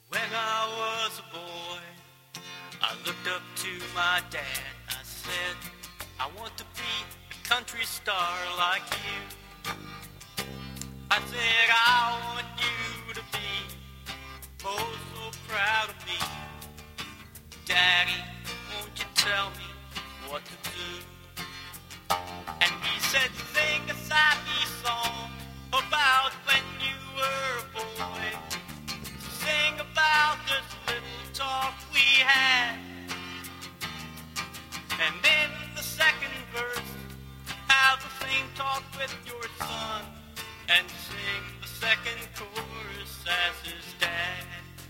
When I was a boy, I looked up to my dad. I said, I want to be a country star like you. I said, I want you to be oh so proud of me. Daddy, won't you tell me what to do? And he said, sing a sappy song about when you were a boy. Sing about this little talk we had. And then the second verse, have the same talk with your son. And sing the second chorus as his dad.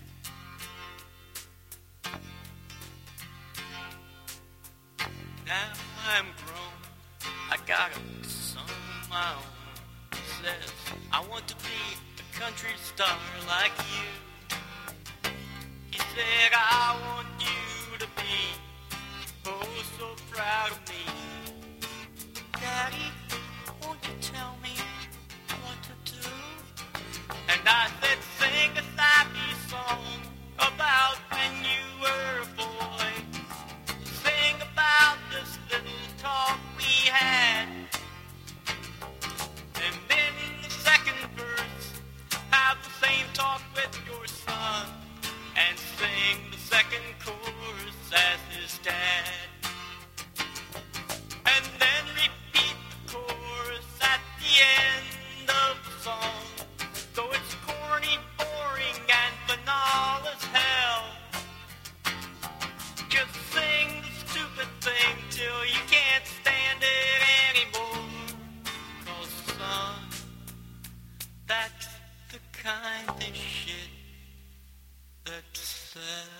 Now I'm grown, I got a son of my own. He says, I want to be a country star like you. He said, I want you to be oh so proud of me. Daddy, won't you tell me what to do? And I said, sing a sappy song about when you were a boy. Sing about this little talk we had. And then in the second verse, have the same talk with your son. And sing the second chorus as his dad. And then repeat the chorus at the end of the song. Though it's corny, boring, and banal as hell. Just sing the stupid thing till you can't stand it anymore. 'Cause son, that's the kind of shit that's sad.